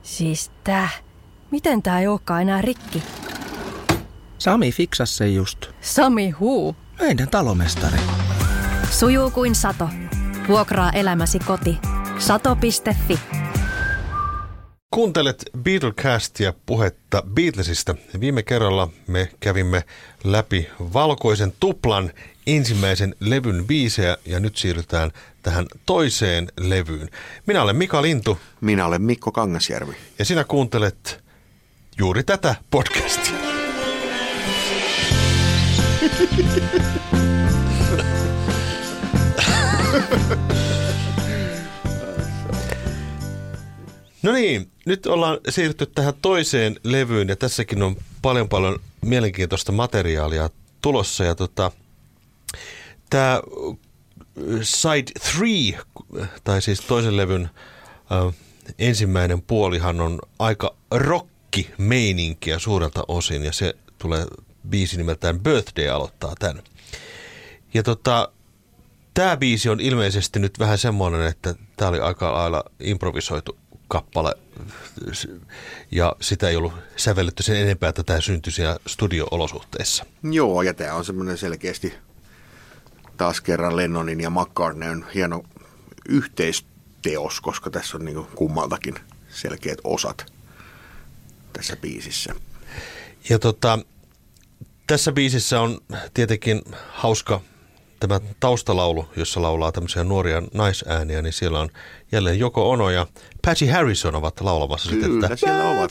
Siis miten tää ei olekaan enää rikki? Sami fiksasi se just. Sami huu? Meidän talomestari. Sujuu kuin sato. Vuokraa elämäsi koti. Sato.fi. Kuuntelet Beatlecastia, puhetta Beatlesista. Viime kerralla me kävimme läpi Valkoisen tuplan ensimmäisen levyn biisejä ja nyt siirrytään tähän toiseen levyyn. Minä olen Mika Lintu. Minä olen Mikko Kangasjärvi. Ja sinä kuuntelet juuri tätä podcastia. No niin, nyt ollaan siirrytty tähän toiseen levyyn ja tässäkin on paljon mielenkiintoista materiaalia tulossa. Ja tämä Side 3, tai siis toisen levyn ensimmäinen puolihan on aika rock-meininkiä suurelta osin ja se tulee biisi nimeltään Birthday aloittaa tämän. Ja tämä biisi on ilmeisesti nyt vähän semmoinen, että tämä oli aika lailla improvisoitu kappale ja sitä ei ollut sävelletty sen enempää, että tämä syntyi siellä studio-olosuhteissa. Joo, ja tämä on semmoinen selkeästi taas kerran Lennonin ja McCartneyn hieno yhteisteos, koska tässä on niin kuin kummaltakin selkeät osat tässä biisissä. Ja tässä biisissä on tietenkin hauska tämä taustalaulu, jossa laulaa tämmöisiä nuoria naisääniä, niin siellä on jälleen Yoko Ono ja Patty Harrison ovat laulamassa. Kyllä, sitä, siellä ovat.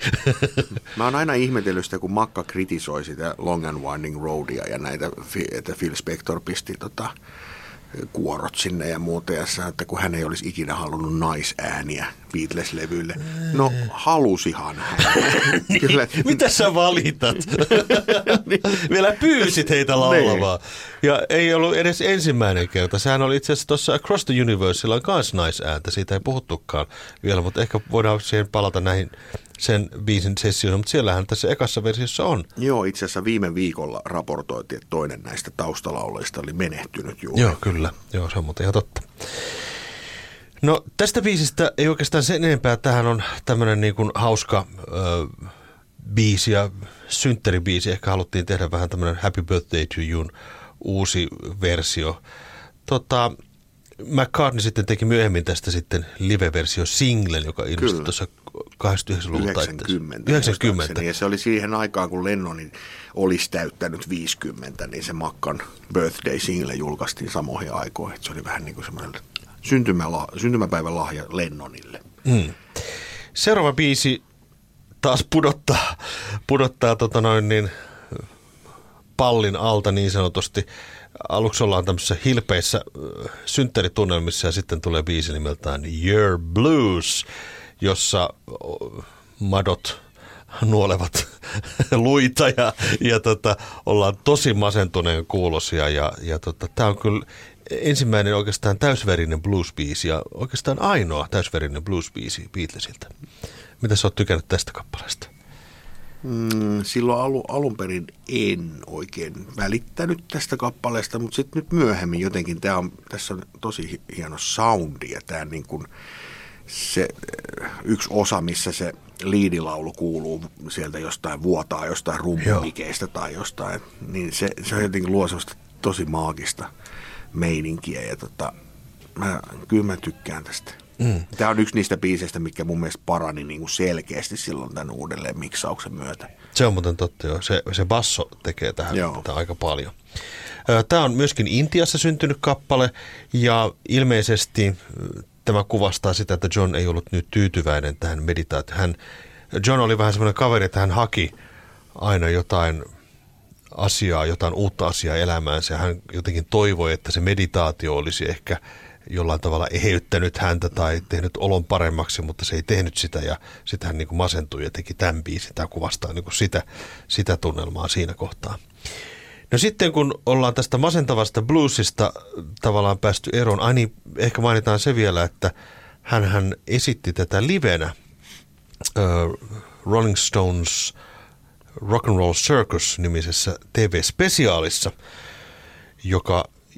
Mä oon aina ihmetellyt sitä, kun Makka kritisoi sitä Long and Winding Roadia ja näitä, että Phil Spector pisti kuorot sinne ja muuta, ja sanoi, että kun hän ei olisi ikinä halunnut naisääniä Beatles-levyille. No, halusihan hän. Kyllä. Mitä sä valitat? Vielä pyysit heitä laulamaan. Ja ei ollut edes ensimmäinen kerta. Sehän oli itse asiassa tuossa Across the Universella on myös naisääntä. Siitä ei puhuttukaan vielä, mutta ehkä voidaan siihen palata näihin sen biisin sessioihin, mutta siellähän tässä ekassa versiossa on. Joo, itse asiassa viime viikolla raportoitiin, että toinen näistä taustalauleista oli menehtynyt juuri. Joo, kyllä. Joo, se on muuten ihan totta. No tästä biisistä ei oikeastaan sen enempää. Tämähän on tämmöinen niin kuin hauska biisi ja synttäribiisi. Ehkä haluttiin tehdä vähän tämmöinen Happy Birthday to You uusi versio. McCartney sitten teki myöhemmin tästä sitten live-versio singlen, joka ilmestyi tuossa 89-luvulta. 90. Ja se oli siihen aikaan, kun Lennonin olisi täyttänyt 50, niin se Maccan birthday-single julkaistiin samoihin aikoihin. Se oli vähän niin kuin semmoinen syntymäpäivän lahja Lennonille. Seuraava biisi taas pudottaa pallin alta niin sanotusti. Aluksi ollaan tämmöisissä hilpeissä synttäritunnelmissa ja sitten tulee biisi nimeltään Your Blues, jossa madot nuolevat luita ja ollaan tosi masentuneen kuulosia ja tämä on kyllä ensimmäinen oikeastaan täysverinen blues-biisi ja oikeastaan ainoa täysverinen blues-biisi Beatlesilta. Mitä sä oot tykännyt tästä kappaleesta? Silloin alun perin en oikein välittänyt tästä kappaleesta, mutta sitten nyt myöhemmin jotenkin tässä on tosi hieno soundi ja tämä niin kuin se yksi osa, missä se liidilaulu kuuluu sieltä jostain vuotaa, jostain rumpumikeistä tai jostain, niin se jotenkin luo sellaista tosi maagista meininkiä ja kyllä mä tykkään tästä. Tämä on yksi niistä biiseistä, mikä mun mielestä parani niin kuin selkeästi silloin tämän uudelleen miksauksen myötä. Se on muuten totta, joo. Se basso tekee tähän aika paljon. Tämä on myöskin Intiassa syntynyt kappale ja ilmeisesti tämä kuvastaa sitä, että John ei ollut nyt tyytyväinen tähän meditaatioon. John oli vähän semmoinen kaveri, että hän haki aina jotain uutta asiaa elämäänsä. Hän jotenkin toivoi, että se meditaatio olisi ehkä jollain tavalla eheyttänyt häntä tai tehnyt olon paremmaksi, mutta se ei tehnyt sitä ja sitten hän niin kuin masentui ja teki tämän biisin. Tämä kuvastaa niin kuin sitä tunnelmaa siinä kohtaa. No sitten kun ollaan tästä masentavasta bluesista tavallaan päästy eroon, niin ehkä mainitaan se vielä, että hän esitti tätä livenä Rolling Stones Rock and Roll Circus -nimisessä TV-spesiaalissa, joka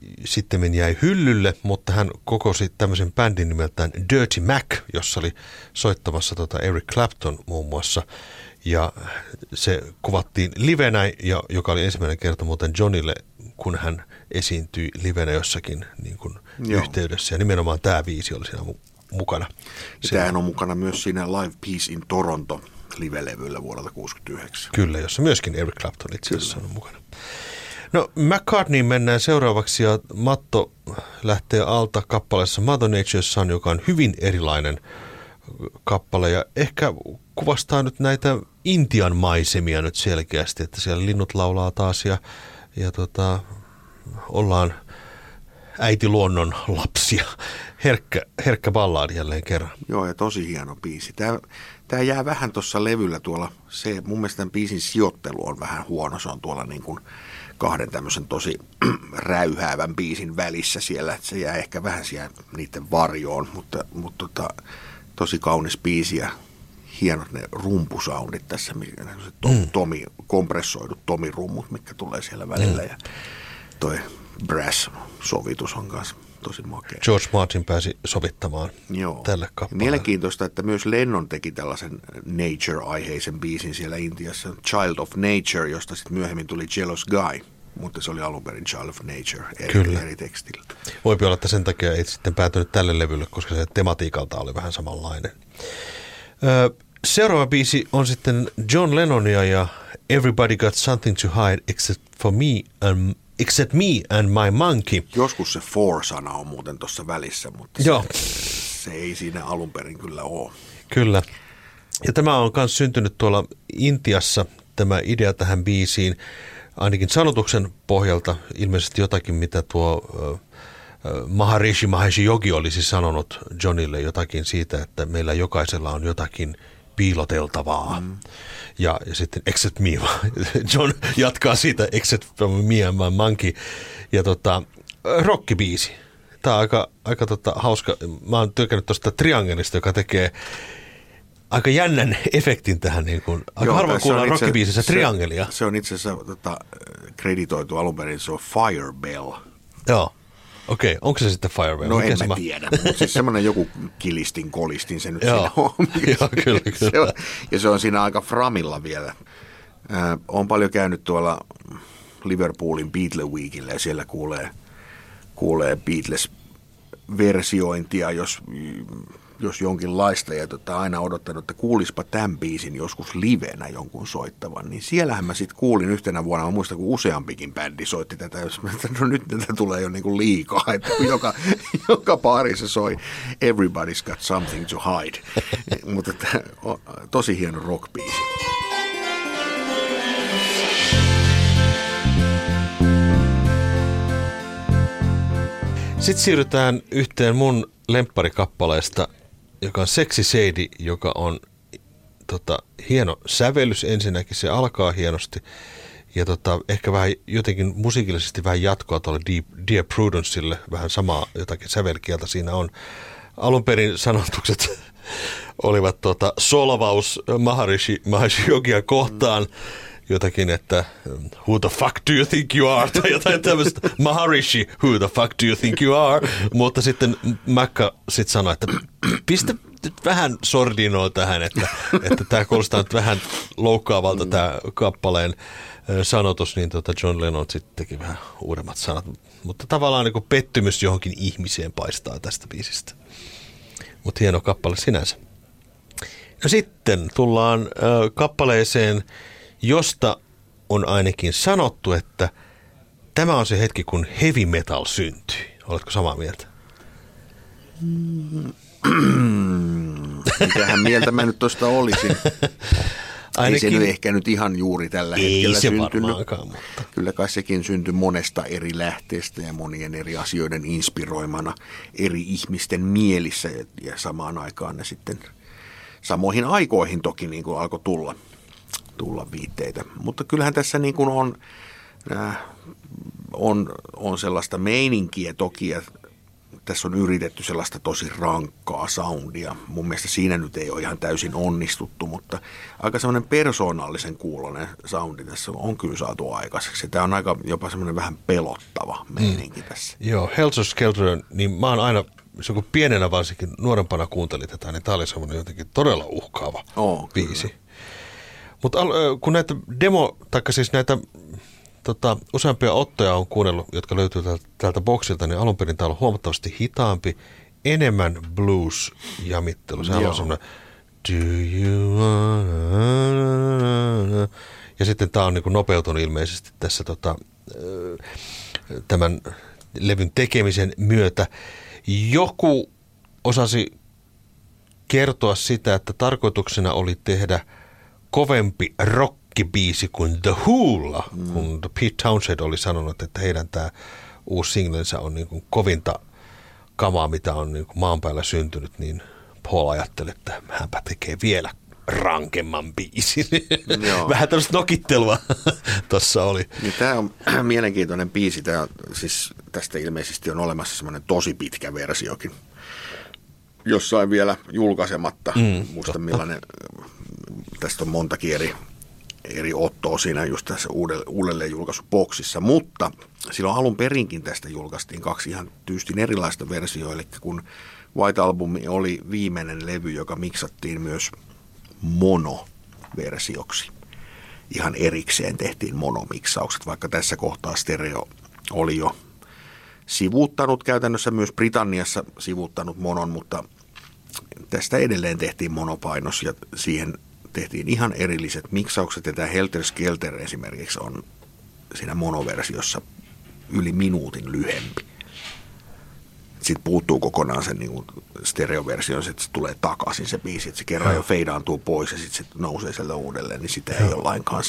sitten jäi hyllylle, mutta hän kokosi tämmöisen bändin nimeltään Dirty Mac, jossa oli soittamassa Eric Clapton muun muassa. Ja se kuvattiin livenä, joka oli ensimmäinen kerta muuten Johnille, kun hän esiintyi livenä jossakin niin kuin yhteydessä. Ja nimenomaan tämä biisi oli siinä mukana. Tämähän on mukana myös siinä Live Peace in Toronto -livelevyllä vuodelta 1969. Kyllä, jossa myöskin Eric Clapton itse asiassa on mukana. No McCartneyin mennään seuraavaksi ja Matto lähtee alta kappaleessa Mother Nature's Son, joka on hyvin erilainen kappale ja ehkä kuvastaa nyt näitä Intian maisemia nyt selkeästi, että siellä linnut laulaa taas ja ollaan äiti luonnon lapsia. Herkkä ballaadi jälleen kerran. Joo, ja tosi hieno biisi. Tämä jää vähän tuossa levyllä tuolla, mun mielestä tämän biisin sijoittelu on vähän huono, se on tuolla niin kuin kahden tämmöisen tosi räyhäävän biisin välissä siellä, että se jää ehkä vähän siellä niiden varjoon, mutta tosi kaunis biisi ja hienot ne rumpusoundit tässä, kompressoidut Tomi-rummut, mitkä tulee siellä välillä ja toi brass-sovitus on kanssa tosi makea. George Martin pääsi sovittamaan tälle kappaleelle. Mielenkiintoista, että myös Lennon teki tällaisen nature-aiheisen biisin siellä Intiassa, Child of Nature, josta sitten myöhemmin tuli Jealous Guy, mutta se oli alun perin Child of Nature eri tekstillä. Voipi olla, että sen takia ei sitten päätynyt tälle levylle, koska se tematiikalta oli vähän samanlainen. Seuraava biisi on sitten John Lennonia ja Everybody Got Something to Hide Except Me and My Monkey. Joskus se for-sana on muuten tuossa välissä, mutta se ei siinä alun perin kyllä ole. Kyllä. Ja tämä on myös syntynyt tuolla Intiassa, tämä idea tähän biisiin, ainakin sanotuksen pohjalta ilmeisesti jotakin, mitä tuo Maharishi Mahesh Yogi olisi sanonut Johnille jotakin siitä, että meillä jokaisella on jotakin piiloteltavaa. Ja sitten Except Me. John jatkaa siitä Except Me and My Monkey. Ja rockibiisi. Tämä on aika hauska. Mä oon tykkännyt tuosta triangelista, joka tekee aika jännän efektin tähän. Niin kuin, aika harvoin kuullaan rockibiisissä triangelia. Se on itse asiassa kreditoitu alun perin, se on Firebell. Joo. Okei, onko se sitten Firebell? No en mä tiedä, mutta siis semmoinen joku kolistin se nyt siinä on. Joo, kyllä. Ja se on siinä aika framilla vielä. Olen paljon käynyt tuolla Liverpoolin Beatle Weekillä ja siellä kuulee Beatles-versiointia, jos jonkinlaista, ja aina odottanut, että kuulispa tämän biisin joskus livenä jonkun soittavan, niin siellähän mä sitten kuulin yhtenä vuonna, mä muistan, kun useampikin bändi soitti tätä, jos mä no nyt tätä tulee jo niin kuin liikaa, että joka baarissa soi Everybody's Got Something to Hide, mutta tosi hieno rock-biisi. Sitten siirrytään yhteen mun lempparikappaleesta, joka on Sexy Sadie, joka on hieno sävellys ensinnäkin, se alkaa hienosti ja ehkä vähän jotenkin musiikillisesti vähän jatkoa tuolle Dear Prudencelle, vähän samaa jotakin sävelkieltä siinä on. Alun perin sanotukset olivat solvaus Maharishi Mahesh Yogia kohtaan, jotakin, että who the fuck do you think you are, tai jotain tämmöistä, Maharishi, who the fuck do you think you are, mutta sitten Mäkkä sitten sanoi, että pistä nyt vähän sordinoa tähän, että tämä kuulostaa nyt vähän loukkaavalta tämä kappaleen sanotus, niin John Lennon sitten teki vähän uudemmat sanat, mutta tavallaan niin kuin pettymys johonkin ihmiseen paistaa tästä biisistä, mutta hieno kappale sinänsä. No sitten tullaan kappaleeseen, josta on ainakin sanottu, että tämä on se hetki, kun heavy metal syntyi. Oletko samaa mieltä? Mitähän mieltä mä nyt tuosta olisin? Ainakin, ei se nyt ehkä nyt ihan juuri tällä hetkellä syntynyt. Mutta kyllä kai sekin syntyi monesta eri lähteestä ja monien eri asioiden inspiroimana eri ihmisten mielissä. Ja samaan aikaan ne sitten samoihin aikoihin toki niin kuin alkoi tulla viitteitä. Mutta kyllähän tässä niin kuin on sellaista meininkiä toki, ja tässä on yritetty sellaista tosi rankkaa soundia. Mun mielestä siinä nyt ei ole ihan täysin onnistuttu, mutta aika semmoinen persoonallisen kuuloinen soundi tässä on kyllä saatu aikaiseksi. Tämä on aika jopa semmoinen vähän pelottava meininki tässä. Joo, Helter Skelter, niin mä oon aina, se kun pienenä varsinkin nuorempana kuuntelin tätä, niin tää oli semmoinen jotenkin todella uhkaava biisi. Mutta kun näitä näitä useampia ottoja on kuunnellut, jotka löytyy täältä boksilta, niin alun perin tää on huomattavasti hitaampi, enemmän blues-jamittelu. Se on semmoinen do you wanna... Ja sitten tää on niin kuin nopeutunut ilmeisesti tässä tämän levyn tekemisen myötä. Joku osasi kertoa sitä, että tarkoituksena oli tehdä kovempi rockibiisi kuin The Wholla, kun Pete Townshend oli sanonut, että heidän tämä uusi singlensä on niin kuin kovinta kamaa, mitä on niin kuin maan päällä syntynyt, niin Paul ajatteli, että hänpä tekee vielä rankemman biisin. Vähän tämmöistä nokittelua tuossa oli. Niin tämä on mielenkiintoinen biisi. Siis tästä ilmeisesti on olemassa semmoinen tosi pitkä versiokin. Jossain vielä julkaisematta. Muista millainen, tästä on montakin eri ottoa siinä just tässä uudelleen julkaisuboksissa, mutta silloin alun perinkin tästä julkaistiin 2 ihan tyystin erilaista versioa, eli kun White Album oli viimeinen levy, joka miksattiin myös monoversioksi. Ihan erikseen tehtiin monomiksaukset, vaikka tässä kohtaa stereo oli jo sivuuttanut käytännössä myös Britanniassa sivuuttanut monon, mutta tästä edelleen tehtiin monopainos ja siihen tehtiin ihan erilliset miksaukset ja tämä Helter Skelter esimerkiksi on siinä monoversiossa yli minuutin lyhempi. Sitten puuttuu kokonaan sen niin stereoversio, että se tulee takaisin se biisi, että se kerran jo feidaantuu pois ja sitten se nousee sieltä uudelleen, niin sitä ei ole lainkaan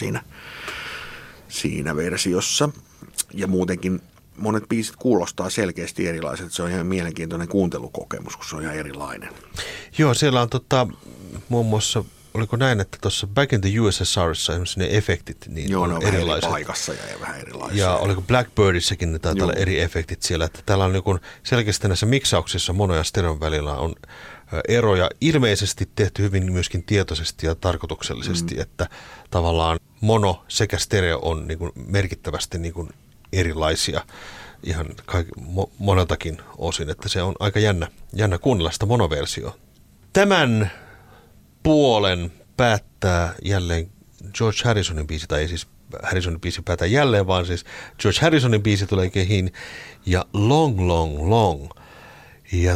siinä versiossa. Ja muutenkin monet biisit kuulostaa selkeästi erilaiset, se on ihan mielenkiintoinen kuuntelukokemus, kun se on ihan erilainen. Joo, siellä on muun muassa, oliko näin, että tuossa Back in the USSRissa esimerkiksi ne efektit, niin joo, on erilaiset. Eri paikassa ja vähän erilaisia. Ja oliko Blackbirdissäkin ne taitaa olla eri efektit siellä, että täällä on niin selkeästi näissä miksauksissa mono ja stereon välillä on eroja. Ilmeisesti tehty hyvin myöskin tietoisesti ja tarkoituksellisesti, että tavallaan mono sekä stereo on niin kuin merkittävästi niin kuin erilaisia ihan moneltakin osin, että se on aika jännä kuunnella sitä monoversioa. Tämän puolen päättää jälleen George Harrisonin biisi, tai ei siis Harrisonin biisi päätä jälleen, vaan siis George Harrisonin biisi tulee kehiin ja Long, Long, Long. Ja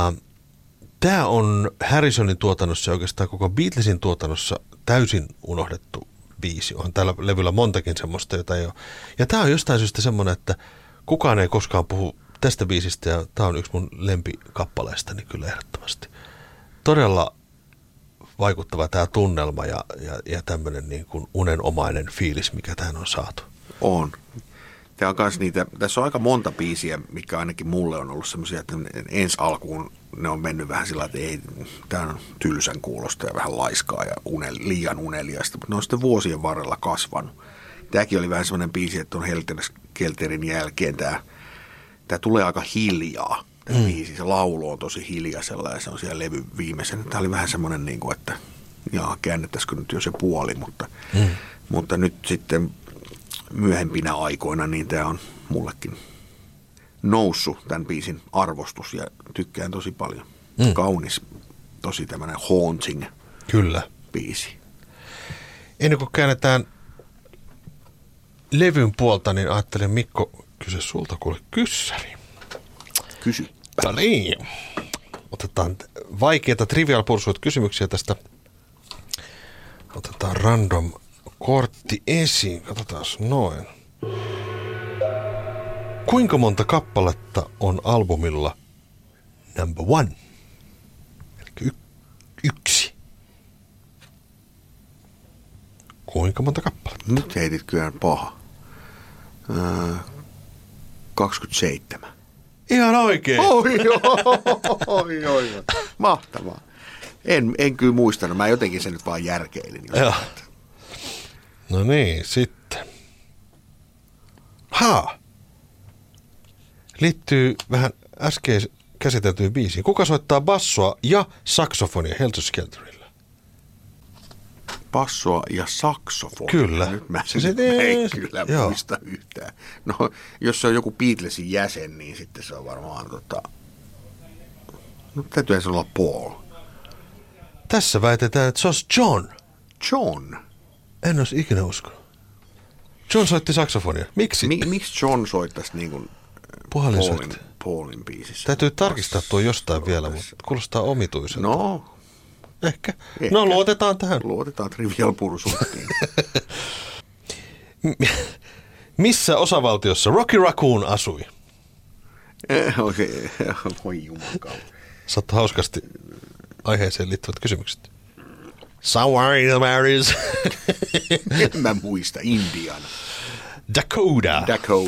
tämä on Harrisonin tuotannossa ja oikeastaan koko Beatlesin tuotannossa täysin unohdettu biisi. On tällä levyllä montakin semmoista, jota ei ole. Ja tämä on jostain syystä semmoinen, että kukaan ei koskaan puhu tästä biisistä ja tämä on yksi mun lempikappaleistani kyllä ehdottomasti. Todella vaikuttava tämä tunnelma ja tämmöinen niin kuin unenomainen fiilis, mikä tähän on saatu. On. Tämä on kans niitä, tässä on aika monta biisiä, mikä ainakin mulle on ollut semmoisia, että ensi alkuun ne on mennyt vähän sillä, että ei, tämä on tylsän kuulosta ja vähän laiskaa ja liian uneliaista, mutta ne on sitten vuosien varrella kasvanut. Tämäkin oli vähän semmoinen biisi, että on Helter Skelterin jälkeen tämä tulee aika hiljaa. Tämä biisi, se laulu on tosi hiljaisella ja se on siellä levy viimeisen. Tämä oli vähän semmoinen, niin kuin, että käännettäisikö nyt jo se puoli, mutta nyt sitten myöhempinä aikoina niin tämä on mullekin noussut tämän biisin arvostus ja tykkään tosi paljon. Kaunis, tosi tämmöinen haunting biisi. Ennen kuin käännetään levyn puolta, niin ajattelin Mikko kysyä sulta kuule kyssäri. Kysy. Niin. Otetaan vaikeita Trivial Pursuit-kysymyksiä tästä. Otetaan random kortti esiin. Katsotaan noin. Kuinka monta kappaletta on albumilla number 1? Eli 1. Kuinka monta kappaletta? Nyt heitit kyllä paha. 27. Ihan oikein. Oi. Mahtavaa. En kyllä muistanut. Mä jotenkin sen nyt vaan järkeilin. No niin, sitten. Liittyy vähän käsiteltyyn biisiin. Kuka soittaa bassoa ja saksofonia Helter Skelterillä? Bassoa ja saksofonia. Kyllä. Nyt mä en kyllä muista yhtään. No, jos se on joku Beatlesin jäsen, niin sitten se on varmaan no, täytyyhän se olla Paul. Tässä väitetään, että se olisi John. John? En olisi ikinä uskonut. John soitti saksofonia. Miksi? Miksi John soittaisi niin kuin Paulin biisissä? Täytyy tarkistaa tuo jostain vielä, mutta kuulostaa omituiselta. No. Ehkä. No, luotetaan tähän. Luotetaan Trivial Pursuittiin. Missä osavaltiossa Rocky Raccoon asui? Voi jumakauta. Saat hauskasti aiheeseen liittyvät kysymykset. Somewhere in the Marys. En mä muista. Indiana. Dakota.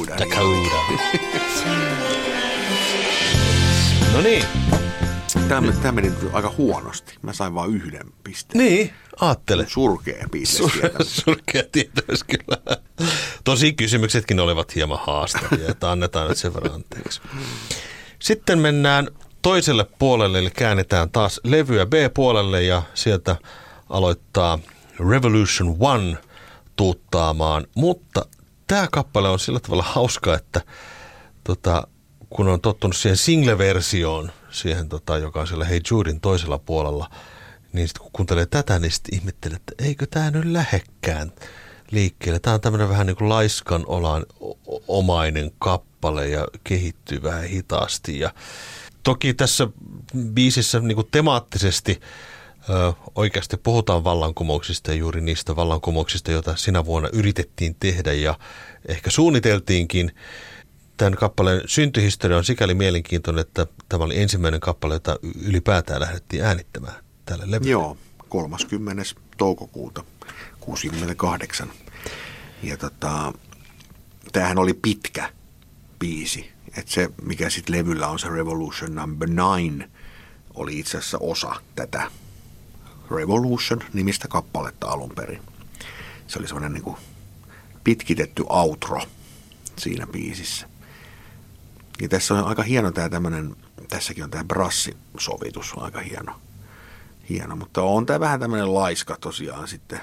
No niin. Tämä meni aika huonosti. Mä sain vain 1 pisteen. Niin, aattele. Surkea Beatles-tietämys. Surkea tietämys kyllä. Tosi kysymyksetkin olivat hieman haastavia, että annetaan nyt sen verran anteeksi. Sitten mennään toiselle puolelle, eli käännetään taas levyä B-puolelle ja sieltä aloittaa Revolution 1 tuuttaamaan. Mutta tämä kappale on sillä tavalla hauska, että kun on tottunut siihen single-versioon, siihen, joka on siellä Hey Judin toisella puolella, niin sitten kun kuuntelee tätä, niin sitten ihmettelee, että eikö tämä nyt lähekkään liikkeelle. Tämä on tämmöinen vähän niin kuin laiskan omainen kappale ja kehittyy vähän hitaasti. Ja toki tässä biisissä niin kuin temaattisesti oikeasti puhutaan vallankumouksista ja juuri niistä vallankumouksista, joita sinä vuonna yritettiin tehdä ja ehkä suunniteltiinkin. Tämän kappaleen syntyhistoria on sikäli mielenkiintoinen, että tämä oli ensimmäinen kappale, jota ylipäätään lähdettiin äänittämään tälle levylle. Joo, 30. toukokuuta 1968. Ja tämähän oli pitkä biisi. Että se, mikä sitten levyllä on se Revolution Number 9, oli itse asiassa osa tätä Revolution-nimistä kappaletta alun perin. Se oli semmoinen niin kuin pitkitetty outro siinä biisissä. Ja tässä on aika hieno tämä tämmöinen, tässäkin on tämä brassisovitus, aika hieno, mutta on tämä vähän tämmöinen laiska tosiaan sitten.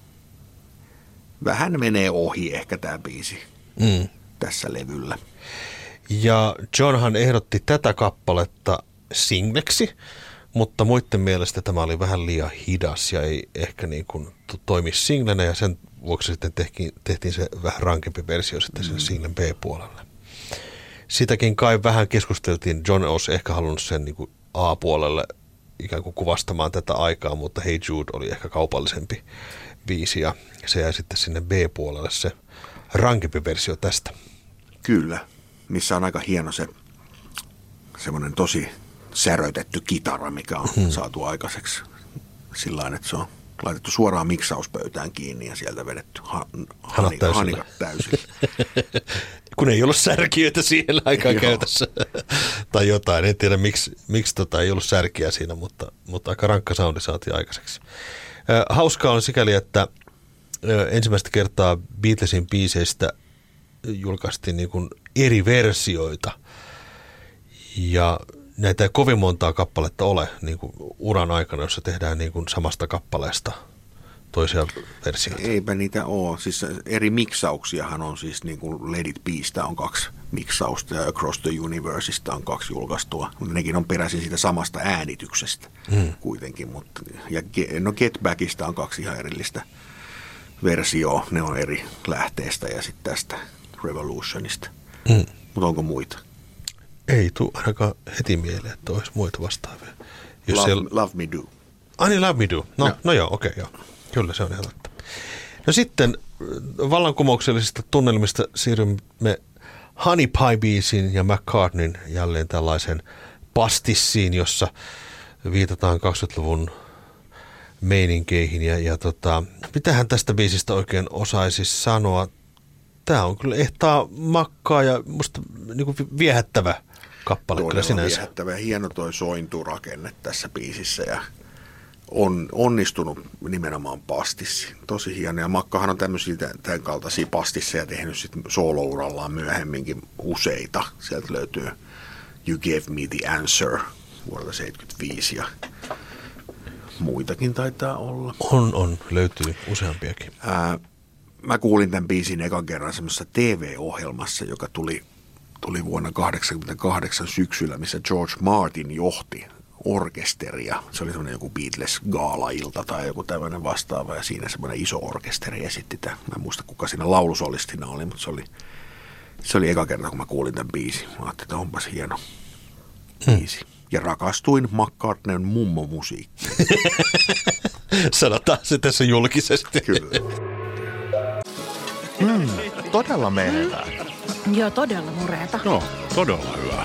Vähän menee ohi ehkä tämä biisi tässä levyllä. Ja Johnhan ehdotti tätä kappaletta singleksi, mutta muiden mielestä tämä oli vähän liian hidas ja ei ehkä niin kuin toimi singlenä ja sen vuoksi sitten tehtiin se vähän rankempi versio sitten sen singlen B-puolelle. Sitäkin kai vähän keskusteltiin. John olisi ehkä halunnut sen niin kuin A-puolelle ikään kuin kuvastamaan tätä aikaa, mutta Hey Jude oli ehkä kaupallisempi biisi ja se jäi sitten sinne B-puolelle se rankempi versio tästä. Kyllä, missä on aika hieno se semmoinen tosi säröitetty kitara, mikä on saatu aikaiseksi sillä tavalla, että se on laitettu suoraan miksauspöytään kiinni ja sieltä vedetty hanikat täysillä. Kun ei ollut särkiöitä siihen aikaan käytössä tai jotain. En tiedä, miksi ei ollut särkiä siinä, mutta aika rankka soundi saatiin aikaiseksi. Hauskaa on sikäli, että ensimmäistä kertaa Beatlesin biiseistä julkaistiin niin kuin eri versioita. Ja näitä ei kovin montaa kappaletta ole niin kuin uran aikana, jossa tehdään niin kuin samasta kappaleesta toisia versioita. Eipä niitä ole. Siis eri miksauksiahan on siis niin kuin Let It Bestä on 2 miksausta ja Across the Universeista on 2 julkaistua. Nekin on peräisin siitä samasta äänityksestä kuitenkin. Mutta, ja Get Backista on 2 ihan erillistä versioa. Ne on eri lähteestä ja sitten tästä Revolutionista. Mutta onko muita? Ei tule ainakaan heti mieleen, että olisi muita vastaavia. Love Me Do. Niin, Love Me Do. No joo, okei, joo. Kyllä se on ihan totta. No sitten vallankumouksellisista tunnelmista siirrymme Honey Pie-biisin ja McCartneyn jälleen tällaisen pastissiin, jossa viitataan 20-luvun meininkeihin. Ja mitähän tästä biisistä oikein osaisi sanoa? Tämä on kyllä ehtaa makkaa ja musta niin kuin viehättävä kappale kyllä sinänsä. Viehättävä ja hieno toi sointurakenne tässä biisissä ja on onnistunut nimenomaan pastissi. Tosi hieno. Ja Makkahan on tämmöisiä tämän kaltaisia pastisseja tehnyt sitten soolourallaan myöhemminkin useita. Sieltä löytyy You Gave Me the Answer vuodelta 1975 ja muitakin taitaa olla. On. Löytyy useampiakin. Mä kuulin tämän biisin ekan kerran semmoisessa TV-ohjelmassa, joka tuli vuonna 1988 syksyllä, missä George Martin johti orkesteria. Se oli semmoinen joku Beatles-gaala-ilta tai joku tämmöinen vastaava, ja siinä semmoinen iso orkesteri esitti tämän. Mä en muista, kuka siinä laulusolistina oli, mutta se oli eka kerta, kun mä kuulin tämän biisin. Mä ajattelin, että onpas hieno biisi. Ja rakastuin McCartneyn mummomusiikkiin. Sanotaan se tässä julkisesti. Kyllä. Todella menevää. Joo, todella mureeta. No, todella hyvä.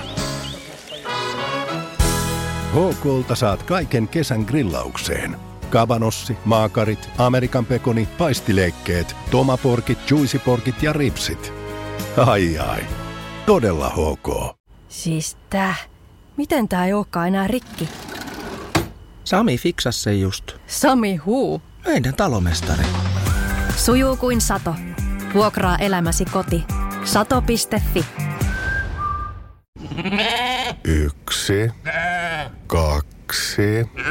HK:lta saat kaiken kesän grillaukseen. Kabanossi, maakarit, Amerikan pekoni, paistileikkeet, tomaporkit, juicyporkit ja ripsit. Ai. Todella HK. Siis miten tää ei ookaan enää rikki? Sami fiksasi sen just. Sami huu. Meidän talomestari. Sujuu kuin sato. Vuokraa elämäsi koti. Sato.fi. 1, 2,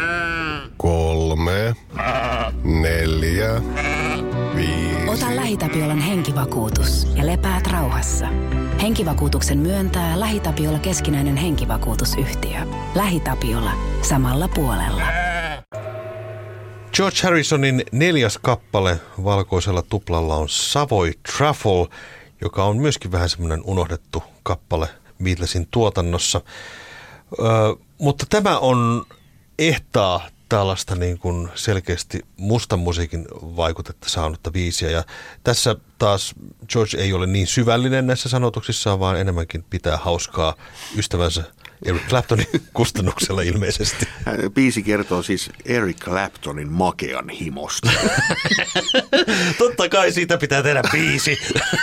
3, 4, 5. Ota LähiTapiolan henkivakuutus ja lepäät rauhassa. Henkivakuutuksen myöntää LähiTapiola keskinäinen henkivakuutusyhtiö. LähiTapiola. Samalla puolella. George Harrisonin 4. kappale valkoisella tuplalla on Savoy Truffle, joka on myöskin vähän semmoinen unohdettu kappale Beatlesin tuotannossa. Mutta tämä on ehtaa tällaista niin kuin selkeästi mustan musiikin vaikutetta saanutta biisiä. Ja tässä taas George ei ole niin syvällinen näissä sanotuksissaan, vaan enemmänkin pitää hauskaa ystävänsä Eric Claptonin kustannuksella ilmeisesti. Biisi kertoo siis Eric Claptonin makean himosta. Totta kai siitä pitää tehdä biisi.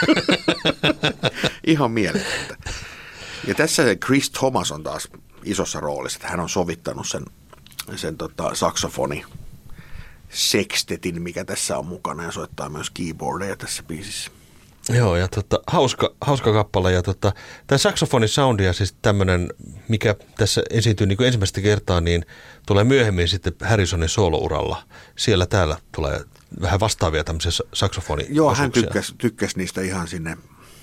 Ihan mieletöntä. Ja tässä Chris Thomas on taas isossa roolissa, että hän on sovittanut sen saksofoni sekstetin, mikä tässä on mukana, ja soittaa myös keyboardeja tässä biisissä. Joo, ja hauska kappale. Ja tämä saksofonisoundia, siis tämmöinen, mikä tässä esiintyy niin kuin ensimmäistä kertaa, niin tulee myöhemmin sitten Harrisonin soolouralla. Siellä täällä tulee vähän vastaavia tämmöisiä saksofoniosuuksia. Joo, hän tykkäsi niistä ihan sinne,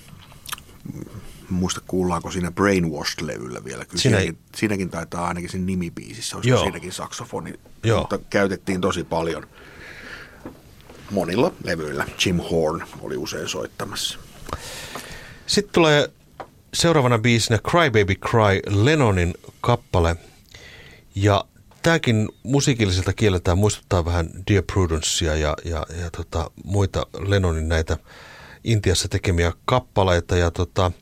muista kuullaanko siinä Brainwashed-levyllä vielä. Kyllä siinäkin taitaa ainakin siinä nimibiisissä, olisiko siinäkin saksofoni, mutta käytettiin tosi paljon monilla levyillä. Jim Horn oli usein soittamassa. Sitten tulee seuraavana biisinä Cry Baby Cry, Lennonin kappale. Ja tämäkin musiikilliselta kieleltään muistuttaa vähän Dear Prudencea ja muita Lennonin näitä Intiassa tekemiä kappaleita. Ja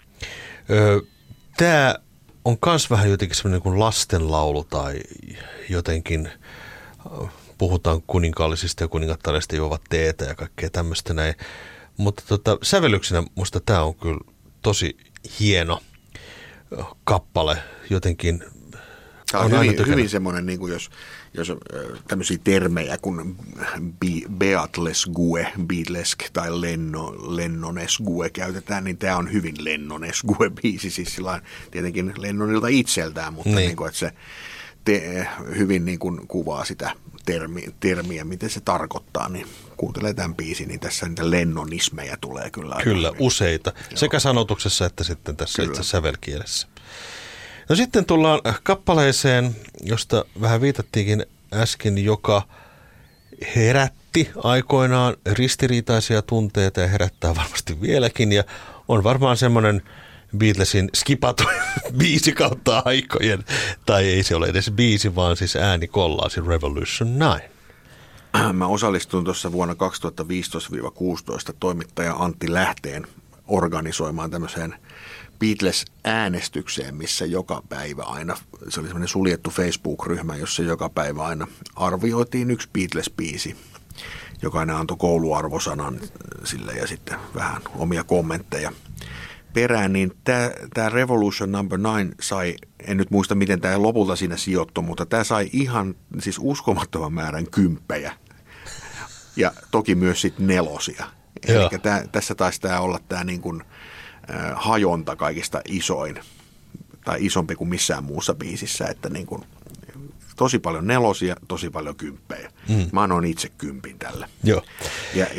tämä on myös vähän jotenkin semmoinen kuin lastenlaulu tai jotenkin puhutaan kuninkaallisista ja kuningattareista juovat teetä ja kaikkea tämmöistä näin. Mutta sävellyksenä musta tämä on kyllä tosi hieno kappale jotenkin. Tämä on hyvin semmoinen, niin kuin jos tämmöisiä termejä kuin Beatles-gue, Beatlesk tai Lennones-gue käytetään, niin tämä on hyvin Lennones-gue-biisi. Siis sillain tietenkin Lennonilta itseltään, mutta niin kuin, että se hyvin niin kuin kuvaa sitä termiä, miten se tarkoittaa, niin kuuntelee tämän biisin, niin tässä niitä lennonismeja tulee kyllä. Kyllä, useita. Joo. Sekä sanotuksessa että sitten tässä itse sävelkielessä. No sitten tullaan kappaleeseen, josta vähän viitattiinkin äsken, joka herätti aikoinaan ristiriitaisia tunteita ja herättää varmasti vieläkin. Ja on varmaan semmoinen Beatlesin skipatu biisi kautta aikojen, tai ei se ole edes biisi, vaan siis äänikollaasi Revolution 9. Mä osallistuin tuossa vuonna 2015-16 toimittaja Antti Lähteen organisoimaan tämmöiseen Beatles-äänestykseen, missä joka päivä aina, se oli semmoinen suljettu Facebook-ryhmä, jossa joka päivä aina arvioitiin yksi Beatles-biisi. Jokainen antoi kouluarvosanan sille ja sitten vähän omia kommentteja perään, niin tämä Revolution Number 9 sai, en nyt muista miten tämä lopulta siinä sijoittui, mutta tämä sai ihan siis uskomattoman määrän kymppejä ja toki myös sitten nelosia. Eli tässä taisi tämä olla tämä niin kuin hajonta kaikista isoin tai isompi kuin missään muussa biisissä, että niin kuin, tosi paljon nelosia, tosi paljon kymppejä. Mä annoin itse 10 tälle. Joo. Ja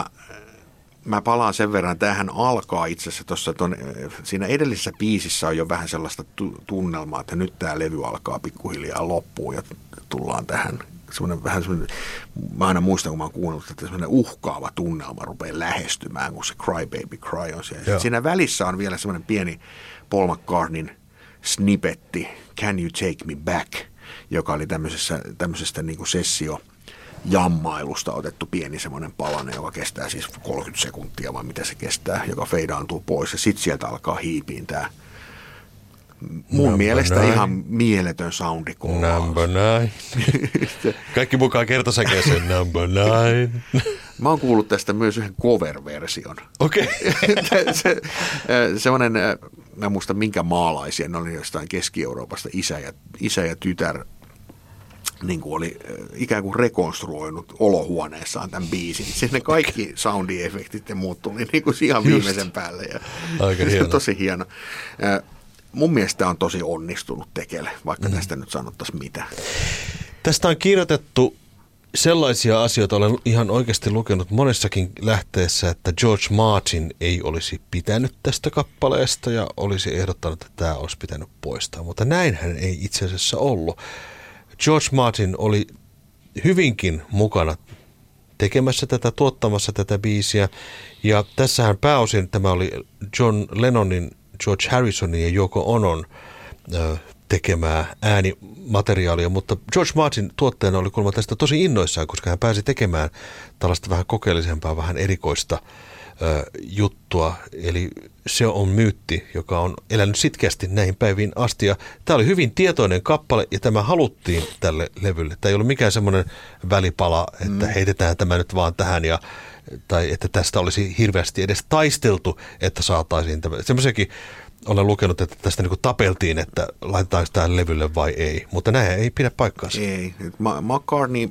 mä palaan sen verran, tämähän alkaa itse asiassa tuossa, siinä edellisessä biisissä on jo vähän sellaista tunnelmaa, että nyt tämä levy alkaa pikkuhiljaa loppuun ja tullaan tähän. Mä aina muistan, kun mä oon kuunnellut, että semmoinen uhkaava tunnelma rupeaa lähestymään, kun se Cry Baby Cry on siellä. Siinä välissä on vielä semmoinen pieni Paul McCartneyn snippetti, Can You Take Me Back, joka oli tämmöisestä niin kuin sessio-jammailusta otettu pieni semmoinen palanen, joka kestää siis 30 sekuntia, vai mitä se kestää, joka feidaantuu pois. Ja sitten sieltä alkaa hiipiin tämä mun mielestä ihan mieletön soundikollaus. Number 9. Kaikki mukaan kertosäkeeseen Number 9. Mä oon kuullut tästä myös yhden cover-version. Okei. Semmoinen, mä en muista minkä maalaisia, ne oli jostain Keski-Euroopasta, isä ja tytär, niin kuin oli ikään kuin rekonstruoinut olohuoneessaan tämän biisin. Sinne kaikki soundiefektit ja muut tuli niin kuin ihan viimeisen päälle. Ja aika hieno. Tosi hieno. Mun mielestä on tosi onnistunut tekele, vaikka tästä nyt sanottaisiin mitä. Tästä on kirjoitettu sellaisia asioita, olen ihan oikeasti lukenut monessakin lähteessä, että George Martin ei olisi pitänyt tästä kappaleesta ja olisi ehdottanut, että tämä olisi pitänyt poistaa, mutta näinhän ei itse asiassa ollut. George Martin oli hyvinkin mukana tekemässä tätä, tuottamassa tätä biisiä ja tässähän pääosin tämä oli John Lennonin, George Harrisonin ja Yoko Onon tekemää äänimateriaalia, mutta George Martin tuottajana oli kuulemma tästä tosi innoissaan, koska hän pääsi tekemään tällaista vähän kokeellisempaa, vähän erikoista juttua. Eli se on myytti, joka on elänyt sitkeästi näihin päiviin asti. Ja tämä oli hyvin tietoinen kappale ja tämä haluttiin tälle levylle. Tämä ei ollut mikään semmoinen välipala, että heitetään tämä nyt vaan tähän tai että tästä olisi hirveästi edes taisteltu, että saataisiin tämä. Semmoisenkin olen lukenut, että tästä niin tapeltiin, että laitetaanko tämä levylle vai ei, mutta näin ei pidä paikkaansa. Ei. McCartney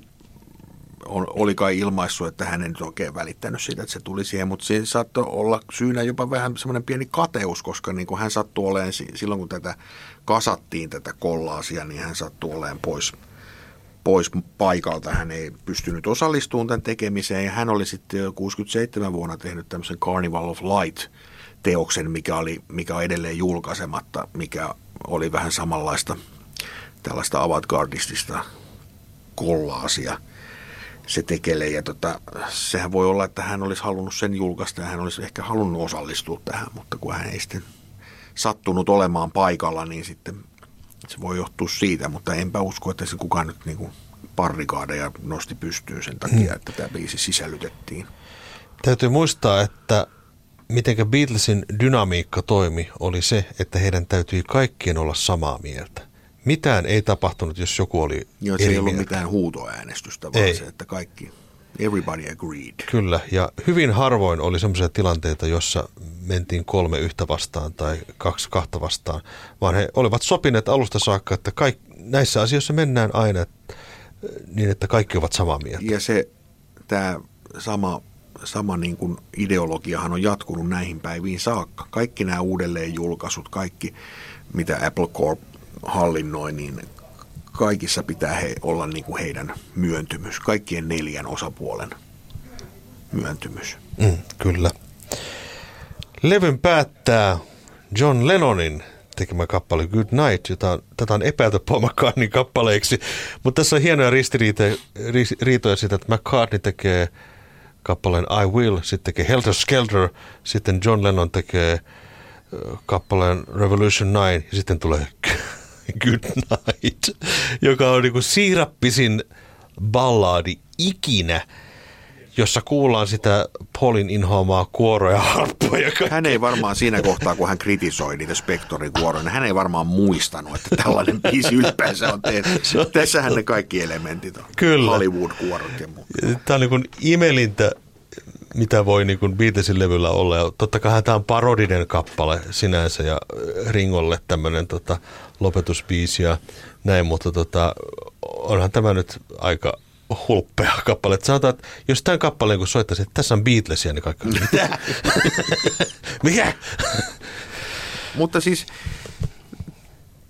oli kai ilmaissut, että hän ei nyt oikein välittänyt siitä, että se tuli siihen, mutta se saattoi olla syynä jopa vähän semmoinen pieni kateus, koska niin kuin hän sattui olemaan, silloin kun tätä kasattiin, tätä kollaasia, niin hän sattui olemaan pois paikalta. Hän ei pystynyt osallistumaan tämän tekemiseen ja hän oli sitten jo 67 vuonna tehnyt tämmöisen Carnival of Light-teoksen, mikä on edelleen julkaisematta, mikä oli vähän samanlaista tällaista avantgardistista kollaasia se tekelee. Ja sehän voi olla, että hän olisi halunnut sen julkaista ja hän olisi ehkä halunnut osallistua tähän, mutta kun hän ei sitten sattunut olemaan paikalla, niin sitten se voi johtua siitä, mutta enpä usko, että se kukaan nyt niin kuin barrikaadeja nosti pystyyn sen takia, että tämä biisi sisällytettiin. Täytyy muistaa, että mitenkä Beatlesin dynamiikka toimi oli se, että heidän täytyi kaikkien olla samaa mieltä. Mitään ei tapahtunut, jos joku oli joo, se ei ollut mitään huutoäänestystä, vaan se, että kaikki, everybody agreed. Kyllä, ja hyvin harvoin oli sellaisia tilanteita, jossa mentiin 3 yhtä vastaan tai 2 kahta vastaan, vaan he olivat sopineet alusta saakka, että näissä asioissa mennään aina niin, että kaikki ovat samaa mieltä. Ja tämä sama niin kuin ideologiahan on jatkunut näihin päiviin saakka. Kaikki nämä uudelleenjulkaisut, kaikki mitä Apple Corp hallinnoi, niin kaikissa pitää olla niin kuin heidän myöntymys, kaikkien 4 osapuolen myöntymys. Kyllä. Levyn päättää John Lennonin tekemä kappale Good Night, tätä on epäilty Paul McCartneyn kappaleiksi, mutta tässä on hienoja ristiriitoja siitä, että McCartney tekee kappaleen I Will, sitten tekee Helter Skelter, sitten John Lennon tekee kappaleen Revolution 9 ja sitten tulee Good Night, joka on niin kuin siirappisin ballaadi ikinä, jossa kuullaan sitä Paulin inhoamaa kuoroa ja harppoja. Hän ei varmaan siinä kohtaa, kun hän kritisoi niitä Spectorin kuoroja, hän ei varmaan muistanut, että tällainen biisi ylipäänsä on tehty. Tässähän ne kaikki elementit on. Kyllä. Hollywood-kuorot ja muut. Tämä on niin kuin imelintä, mitä voi niin kuin Beatlesin levyllä olla. Ja totta kai tämä on parodinen kappale sinänsä ja Ringolle tämmöinen lopetusbiisi ja näin, mutta onhan tämä nyt aika hulppea kappale. Että sanotaan, että jos tämän kappaleen kun soittaisi, että tässä on Beatlesia, niin kaikki mitä? Mikä? Mutta siis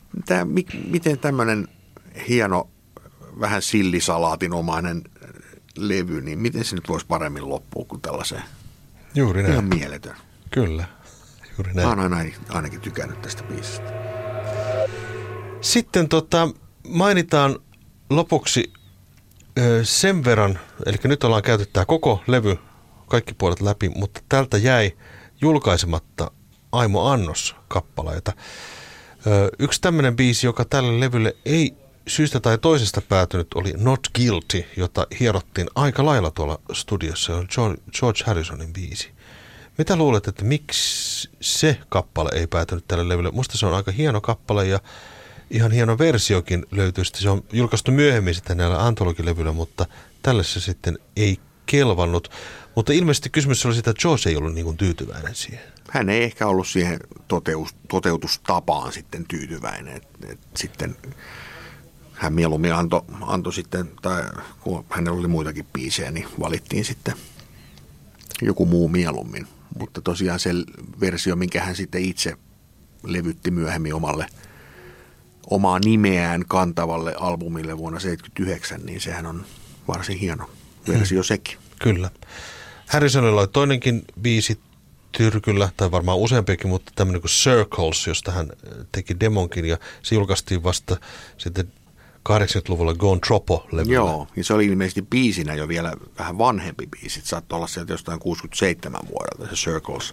Miten tämmöinen hieno, vähän sillisalaatinomainen levy, niin miten se nyt voisi paremmin loppua kuin tällaiseen? Juuri näin. Ihan mieletön. Kyllä, juuri näin. Mä oon ainakin tykännyt tästä biisistä. Sitten mainitaan lopuksi sen verran, eli nyt ollaan käyty tämä koko levy, kaikki puolet läpi, mutta tältä jäi julkaisematta Aimo Annos-kappaleita. Yksi tämmöinen biisi, joka tälle levylle ei syystä tai toisesta päätynyt, oli Not Guilty, jota hierottiin aika lailla tuolla studiossa. Se on George Harrisonin biisi. Mitä luulet, että miksi se kappale ei päätynyt tälle levylle? Musta se on aika hieno kappale ja ihan hieno versiokin löytyy. Se on julkaistu myöhemmin sitten näillä antologilevyillä, mutta tälle se sitten ei kelvannut. Mutta ilmeisesti kysymys oli sitä, että George ei ollut niin kuin tyytyväinen siihen. Hän ei ehkä ollut siihen toteutustapaan sitten tyytyväinen. Et sitten hän mieluummin antoi sitten, tai kun hänellä oli muitakin biisejä, niin valittiin sitten joku muu mieluummin. Mutta tosiaan se versio, minkä hän sitten itse levytti myöhemmin omaa nimeään kantavalle albumille vuonna 1979, niin sehän on varsin hieno versio sekin. Kyllä. Harrisonilla oli toinenkin biisi tyrkyllä, tai varmaan useampiakin, mutta tämmöinen kuin Circles, josta hän teki demonkin, ja se julkaistiin vasta sitten 80-luvulla Gone Tropo-levyllä. Joo, ja se oli ilmeisesti biisinä jo vielä vähän vanhempi biisi. Saattoi olla sieltä jostain 67 vuodelta se Circles.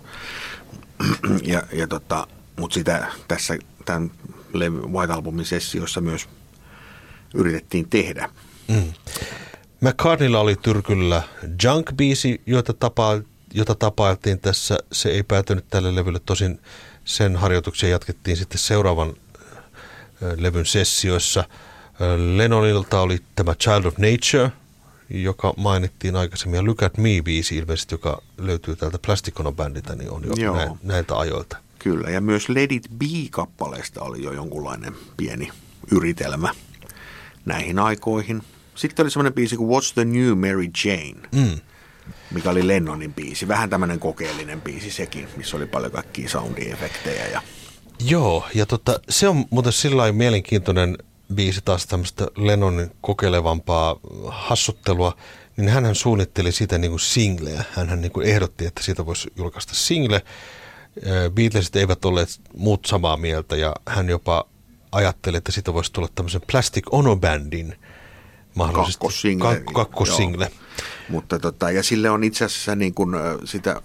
Mutta sitä tässä tämän White Albumin sessioissa myös yritettiin tehdä. McCartneylla oli tyrkyllä Junk-biisi, jota tapailtiin tässä. Se ei päätynyt tälle levylle. Tosin sen harjoituksia jatkettiin sitten seuraavan levyn sessioissa. Lennonilta oli tämä Child of Nature, joka mainittiin aikaisemmin, ja Look at Me-biisi ilmeisesti, joka löytyy täältä Plastic Ono Bandilta, niin on jo näiltä ajoilta. Kyllä, ja myös Let It Be-kappaleesta oli jo jonkunlainen pieni yritelmä näihin aikoihin. Sitten oli semmoinen biisi kuin What's the New Mary Jane, mikä oli Lennonin biisi. Vähän tämmöinen kokeellinen biisi sekin, missä oli paljon kaikkia sound-efektejä. Joo, ja se on muuten sillä lailla mielenkiintoinen biisi, taas tämmöistä Lennonin kokeilevampaa hassuttelua, niin hänhän suunnitteli sitä niin kuin singleä. Hänhän niin kuin ehdotti, että siitä voisi julkaista single. Beatlesit eivät olleet muut samaa mieltä, ja hän jopa ajatteli, että siitä voisi tulla tämmöisen Plastic Ono Bandin mahdollisesti kakkosingle. Mutta ja sille on itse asiassa niin kuin sitä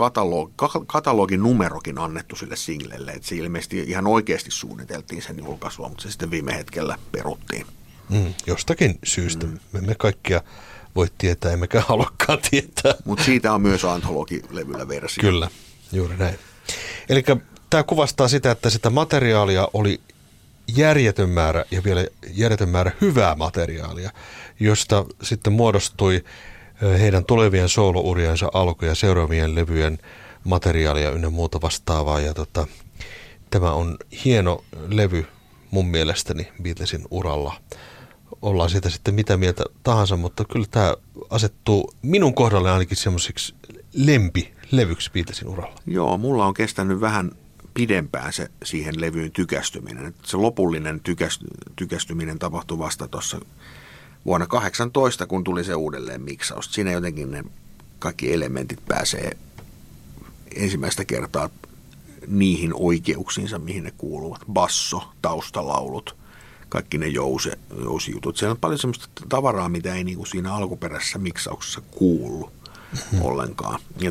katalogin numerokin annettu sille singlelle, että se ilmeisesti ihan oikeasti suunniteltiin sen julkaisua, mutta se sitten viime hetkellä peruttiin. Jostakin syystä. Me kaikkia voi tietää, emmekä haluakaan tietää. Mutta siitä on myös antologilevyllä versio. Kyllä, juuri näin. Eli tämä kuvastaa sitä, että sitä materiaalia oli järjetön määrä ja vielä järjetön määrä hyvää materiaalia, josta sitten muodostui heidän tulevien soolouuriensa alku ja seuraavien levyjen materiaalia ynnä muuta vastaavaa. Ja tämä on hieno levy mun mielestäni Beatlesin uralla. Ollaan siitä sitten mitä mieltä tahansa, mutta kyllä tämä asettuu minun kohdalle ainakin semmoisiksi lempilevyksi Beatlesin uralla. Joo, mulla on kestänyt vähän pidempään se siihen levyyn tykästyminen. Se lopullinen tykästyminen tapahtui vasta tuossa vuonna 2018, kun tuli se uudelleen miksaus. Siinä jotenkin ne kaikki elementit pääsee ensimmäistä kertaa niihin oikeuksiinsa, mihin ne kuuluvat. Basso, taustalaulut, kaikki ne jousijutut. Siellä on paljon sellaista tavaraa, mitä ei niinku siinä alkuperäisessä miksauksessa kuulu ollenkaan. Ja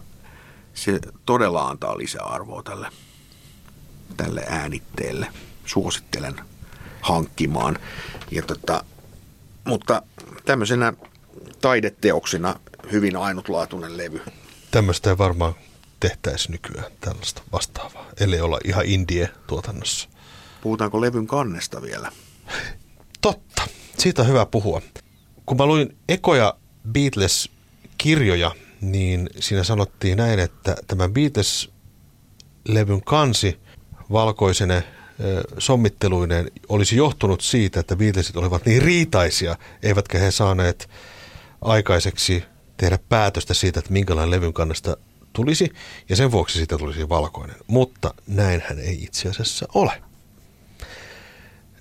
se todella antaa lisäarvoa tälle äänitteelle. Suosittelen hankkimaan. Ja mutta tämmöisenä taideteoksina hyvin ainutlaatuinen levy. Tämmöistä ei varmaan tehtäisi nykyään tällaista vastaavaa, ellei olla ihan indie-tuotannossa. Puhutaanko levyn kannesta vielä? Totta, siitä on hyvä puhua. Kun mä luin ekoja Beatles-kirjoja, niin siinä sanottiin näin, että tämä Beatles-levyn kansi valkoisene sommitteluineen olisi johtunut siitä, että Beatlesit olivat niin riitaisia, eivätkä he saaneet aikaiseksi tehdä päätöstä siitä, että minkälainen levyn kannesta tulisi, ja sen vuoksi siitä tulisi valkoinen. Mutta näinhän ei itse asiassa ole.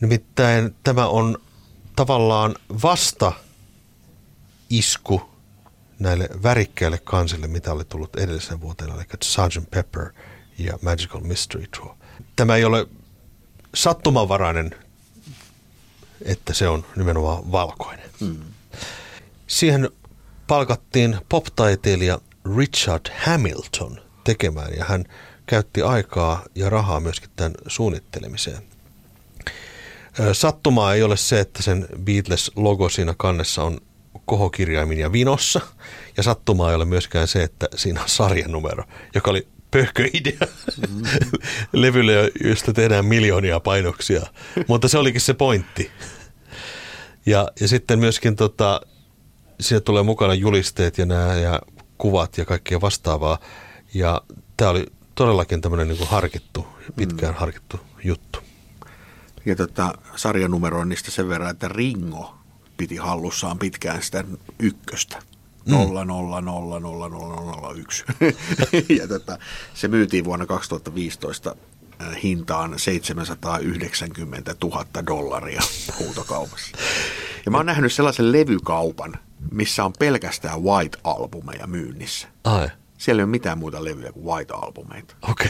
Nimittäin tämä on tavallaan vasta isku näille värikkäille kansille, mitä oli tullut edellisen vuoteen, eli Sgt. Pepper ja Magical Mystery Tour. Tämä ei ole sattumanvarainen, että se on nimenomaan valkoinen. Siihen palkattiin pop-taiteilija Richard Hamilton tekemään, ja hän käytti aikaa ja rahaa myöskin tämän suunnittelemiseen. Sattumaa ei ole se, että sen Beatles-logo siinä kannessa on kohokirjaimin ja vinossa, ja sattumaa ei ole myöskään se, että siinä on sarjanumero, joka oli pöhköidea levylle, josta tehdään miljoonia painoksia, mutta se olikin se pointti. Ja sitten myöskin siinä tulee mukana julisteet ja nämä ja kuvat ja kaikkea vastaavaa, ja tämä oli todellakin tämmöinen niin kuin harkittu, pitkään harkittu juttu. Ja sarjanumeroinnista sen verran, että Ringo piti hallussaan pitkään sitä ykköstä. 0000001. Ja se myytiin vuonna 2015 hintaan $790 000 huutokaupassa. Ja mä oon nähnyt sellaisen levykaupan, missä on pelkästään White-albumeja myynnissä. Ai. Siellä ei ole mitään muuta levyjä kuin White-albumeita. Okei.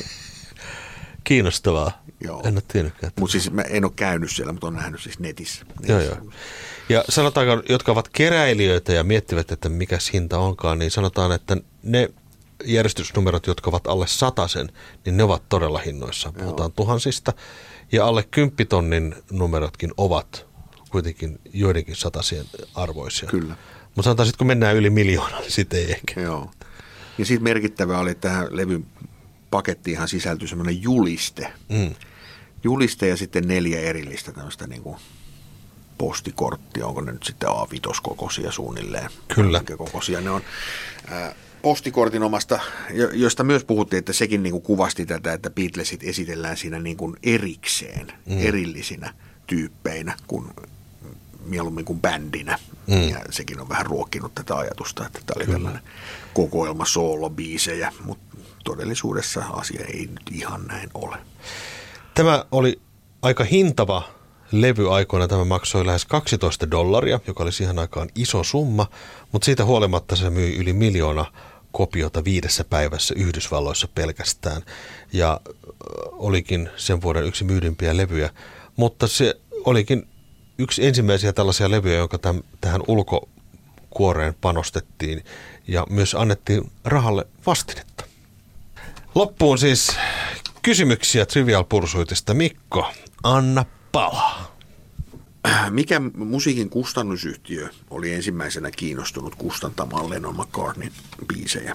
Kiinnostavaa. Joo. En ole tiennytkään. Mutta siis mä en ole käynyt siellä, mutta olen nähnyt siis netissä. Joo. Ja sanotaanko, jotka ovat keräilijöitä ja miettivät, että mikä hinta onkaan, niin sanotaan, että ne järjestysnumerot, jotka ovat alle 100, niin ne ovat todella hinnoissaan. Puhutaan tuhansista. Ja alle 10 tonnin numerotkin ovat kuitenkin joidenkin satasien arvoisia. Kyllä. Mutta sanotaan sitten, kun mennään yli 1 000 000, niin sitten ei ehkä. Joo. Ja sitten merkittävää oli, että tähän levyn pakettiinhan sisältyi semmoinen juliste. Juliste ja sitten 4 erillistä tämmöistä niin kuin postikorttia. Onko ne nyt sitten A5-kokoisia suunnilleen? Kyllä. Minkä kokoisia ne on? Postikortin omasta, josta myös puhuttiin, että sekin niin kuin kuvasti tätä, että Beatlesit esitellään siinä niin kuin erikseen, erillisinä tyyppeinä, mieluummin kuin bändinä. Ja sekin on vähän ruokkinut tätä ajatusta, että tämä oli tällainen kokoelma soolobiisejä, mutta todellisuudessa asia ei nyt ihan näin ole. Tämä oli aika hintava levy aikoina. Tämä maksoi lähes $12, joka oli siihen aikaan iso summa, mutta siitä huolimatta se myi yli 1 miljoona kopiota 5 päivässä Yhdysvalloissa pelkästään. Ja olikin sen vuoden yksi myydympiä levyjä, mutta se olikin yksi ensimmäisiä tällaisia levyjä, jonka tähän ulkokuoreen panostettiin ja myös annettiin rahalle vastinetta. Loppuun siis kysymyksiä Trivial Pursuitista. Mikko, anna palaa. Mikä musiikin kustannusyhtiö oli ensimmäisenä kiinnostunut kustantamaan Lennon McCartneyn biisejä?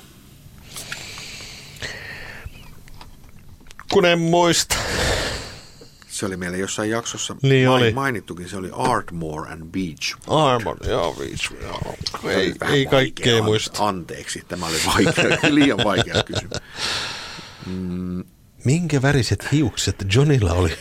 Kun en muista. Se oli meillä jossain jaksossa mainittukin. Se oli Ardmore and Beach. Ardmore, joo, Beach. Ei kaikkea muista. Anteeksi, tämä oli vaikea, liian vaikea kysymys. Minkä väriset hiukset Johnilla oli?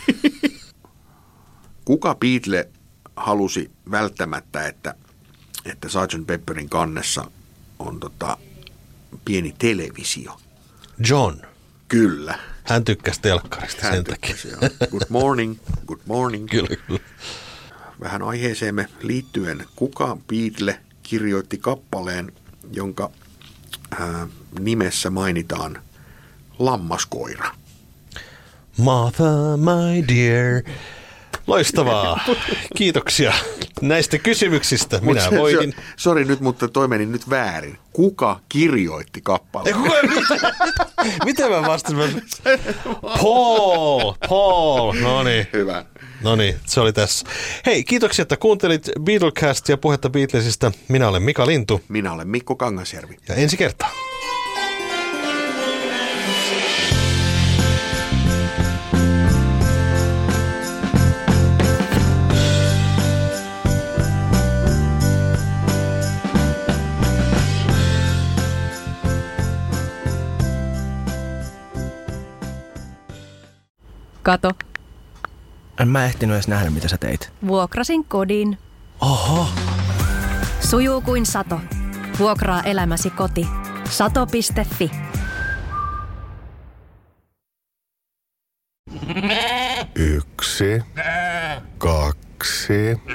Kuka Beatle halusi välttämättä, että Sgt. Pepperin kannessa on pieni televisio? John. Kyllä. Hän tykkäsi telkkarista sen takia. Good morning, good morning. Kyllä. Vähän aiheeseemme liittyen, kuka Beatle kirjoitti kappaleen, jonka nimessä mainitaan lammaskoira? Martha, my dear. Loistavaa. Kiitoksia näistä kysymyksistä. Minä voitin. Sori nyt, mutta toi meni nyt väärin. Kuka kirjoitti kappaleen? Mitä mä vastasin? Paul. Noniin. Hyvä. Noniin, se oli tässä. Hei, kiitoksia, että kuuntelit Beatlecast ja puhetta Beatlesista. Minä olen Mika Lintu. Minä olen Mikko Kangasjärvi. Ja ensi kertaa. Kato. En mä ehtinyt edes nähdä, mitä sä teit. Vuokrasin kodin. Oho. Sujuu kuin sato. Vuokraa elämäsi koti. Sato.fi. Yksi. 2,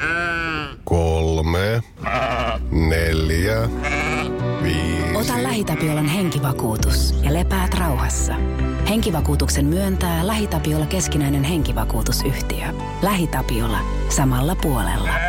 3, 4, 5. Ota LähiTapiolan henkivakuutus ja lepäät rauhassa. Henkivakuutuksen myöntää LähiTapiola keskinäinen henkivakuutusyhtiö. LähiTapiola. Samalla puolella.